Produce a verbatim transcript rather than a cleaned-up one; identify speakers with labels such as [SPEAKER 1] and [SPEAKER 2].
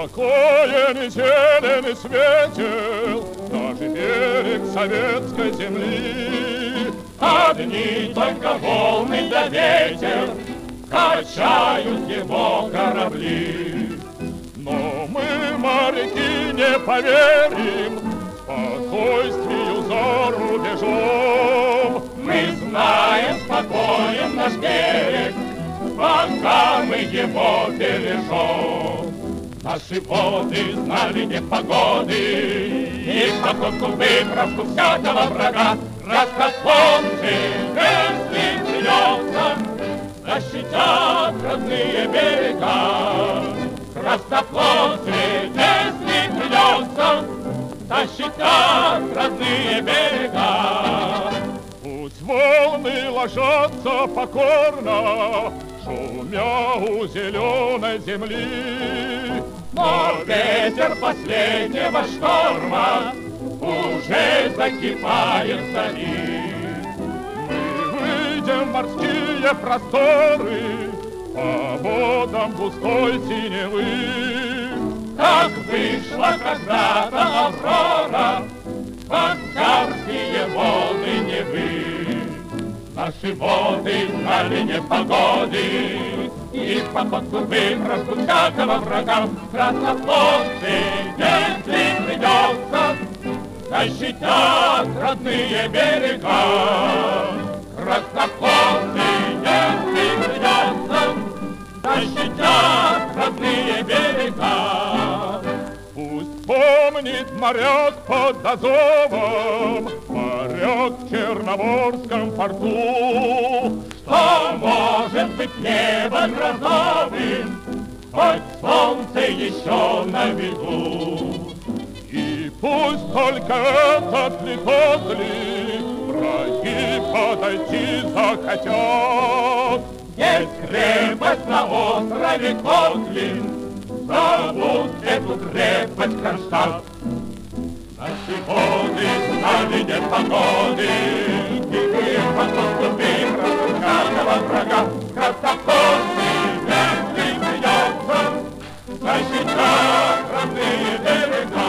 [SPEAKER 1] Спокоен и зелен и светел даже берег советской земли.
[SPEAKER 2] Одни только волны да ветер качают его корабли.
[SPEAKER 1] Но мы, моряки, не поверим спокойствию за рубежом.
[SPEAKER 2] Мы знаем, спокоен наш берег, пока мы его бережем. Наши воды знали непогоды и походку выправку всякого врага. Раскословцы, если придется, защитят родные берега. Краснофлотцы, если придется, защитят родные берега.
[SPEAKER 1] Пусть волны ложатся покорно, шумя у зеленой земли.
[SPEAKER 2] Но ветер последнего шторма уже закипает вдали.
[SPEAKER 1] Мы выйдем в морские просторы по водам густой синевы.
[SPEAKER 2] Как вышла когда-то Аврора в октябрьские воды Невы. Наши воды знали непогоды и походку выправку всякого врага. Краснофлотцы, если придется, защитят родные берега. Краснофлотцы, если придется, защитят родные берега.
[SPEAKER 1] Пусть помнит моряк под Азовом, моряк в Черноморском порту,
[SPEAKER 2] что может быть небо грозовым, хоть солнце еще на виду.
[SPEAKER 1] И пусть только этот леток ли враги подойти захотят.
[SPEAKER 2] Есть крепость на острове Котлин, зовут эту крепость Кронштадт. Наши воды знали непогоды и походку выправку всякого врага. Краснофлотцы, если придется, защитят родные берега.